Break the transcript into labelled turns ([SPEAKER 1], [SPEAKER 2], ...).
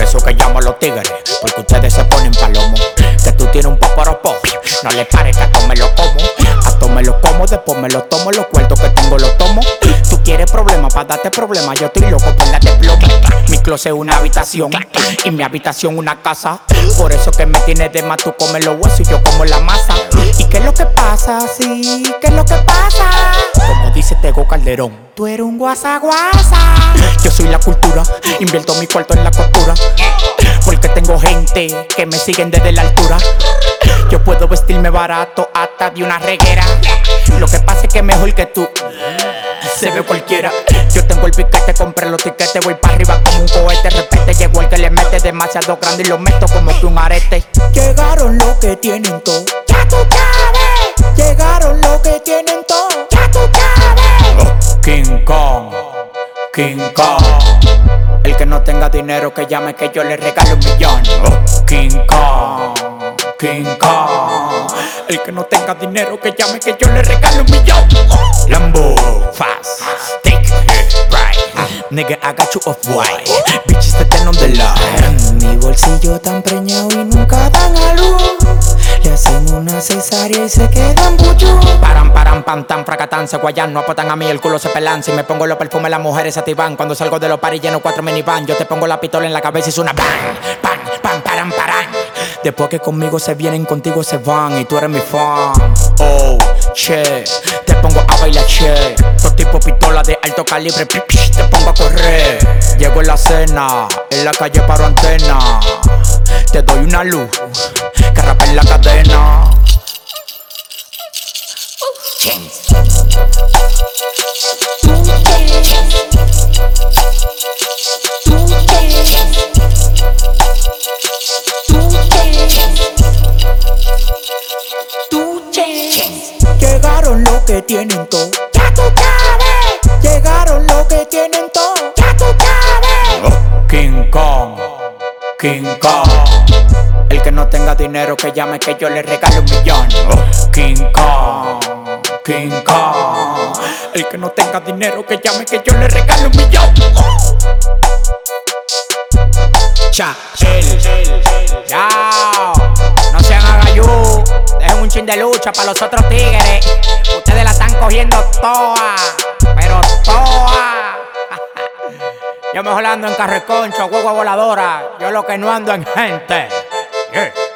[SPEAKER 1] eso que llamo a los tigres, porque ustedes se ponen palomo. Que tú tienes un poporopó, no le pares que a todo me lo como. A todo me lo como, después me lo tomo. Los cuartos que tengo los tomo. Tú quieres problemas, para darte problemas yo estoy loco por darte plomo. Mi closet es una habitación y mi habitación una casa. Por eso que me tienes de más, tú comes los huesos y yo como la masa. ¿Y qué es lo que pasa? Sí, ¿qué es lo que pasa? Como dice Tego Calderón, tú eres un guasa guasa. Yo soy la cultura, invierto mi cuarto en la costura. Porque tengo gente que me siguen desde la altura. Yo puedo vestirme barato hasta de una reguera. Lo que pasa es que mejor que tú se ve cualquiera. Yo tengo el piquete, compré los tiquetes, voy para arriba como un cohete. Repete, llegó el que le mete demasiado grande y lo meto como que un arete. Llegaron los que tienen todo, ya tú sabes. Llegaron los que tienen todo, ya tú sabes. King Kong, King Kong. El que no tenga dinero que llame que yo le regalo $1 millón. King Kong, King Kong. El que no tenga dinero que llame que yo le regalo $1 millón. Lambo, fast, thick, right. Nigga, I got you off white. Bitches that turn on the line. Mi bolsillo tan preñado y nunca dan a luz. Le hacen una cesárea y se quedan buchos. Paran, pam, tan, fracatán, se guayan, no apotan a mí, el culo se pelan. Si me pongo los perfumes, las mujeres se activan. Cuando salgo de los paris lleno 4 minivan. Yo te pongo la pistola en la cabeza y suena bang, pan, pam, paran, paran. Después que conmigo se vienen, contigo se van y tú eres mi fan. Oh, che, te pongo a bailar, che. Todo tipo pistola de alto calibre, te pongo a correr. Llego en la cena, en la calle paro antena. Te doy una luz, que rapa en la cadena. Llegaron los que tienen todo, ya tú sabes. Llegaron los que tienen todo, ya tú sabes. King Kong, King Kong. El que no tenga dinero que llame que yo le regalo $1 millón. King Kong, King Kong. El que no tenga dinero que llame que yo le regalo $1 millón. Cha, ya, no sean agayú. Dejen un chin de lucha para los otros tigres. Ustedes la están cogiendo toa, pero toa. Yo mejor ando en carreconcho, huevo voladora. Yo lo que no ando en gente. Yeah.